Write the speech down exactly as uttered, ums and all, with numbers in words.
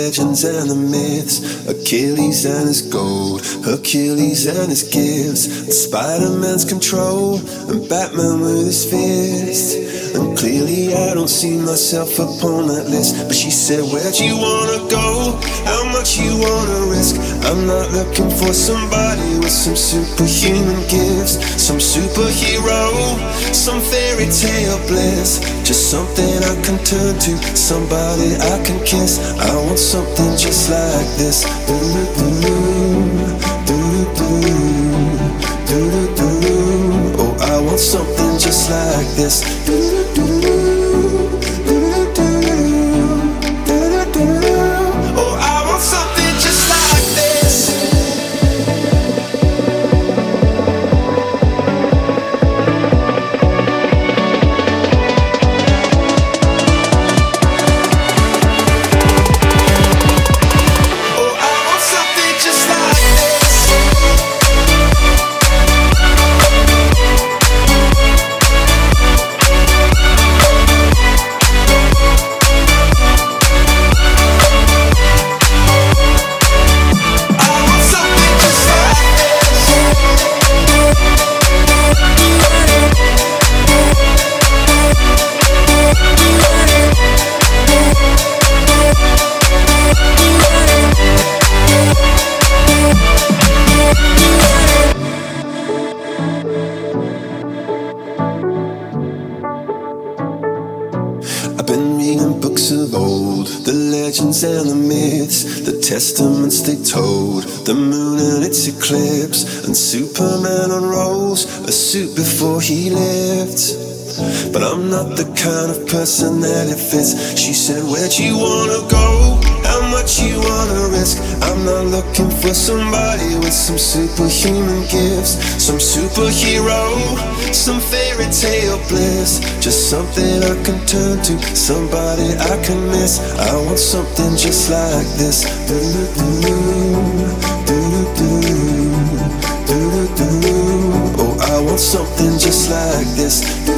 legends and the myths, Achilles and his gold, Hercules and his gifts, and Spider-Man's control, and Batman with his fist. And clearly I don't see myself upon that list. But she said, where'd you wanna go? How much you wanna risk? I'm not looking for somebody with some superhuman gifts, some superhero, some fairy tale bliss. Just something I can turn to, somebody I can kiss. I want something just like this. Do-do-do-do, do-do-do, do-do-do. Oh, I want something just like this. Do-do-do, do-do-do, do-do-do. Oh, I want something just like this. And the myths, the testaments they told, the moon and its eclipse, and Superman unrolls a suit before he lived. But I'm not the kind of person that it fits. She said, where'd you wanna go? How much you wanna risk? I'm not looking for somebody with some superhuman gifts, some superhero, some fairy tale bliss. Just something I can turn to, somebody I can miss. I want something just like this. Do-do-do, do-do-do, do-do-do. Oh, I want something just like this.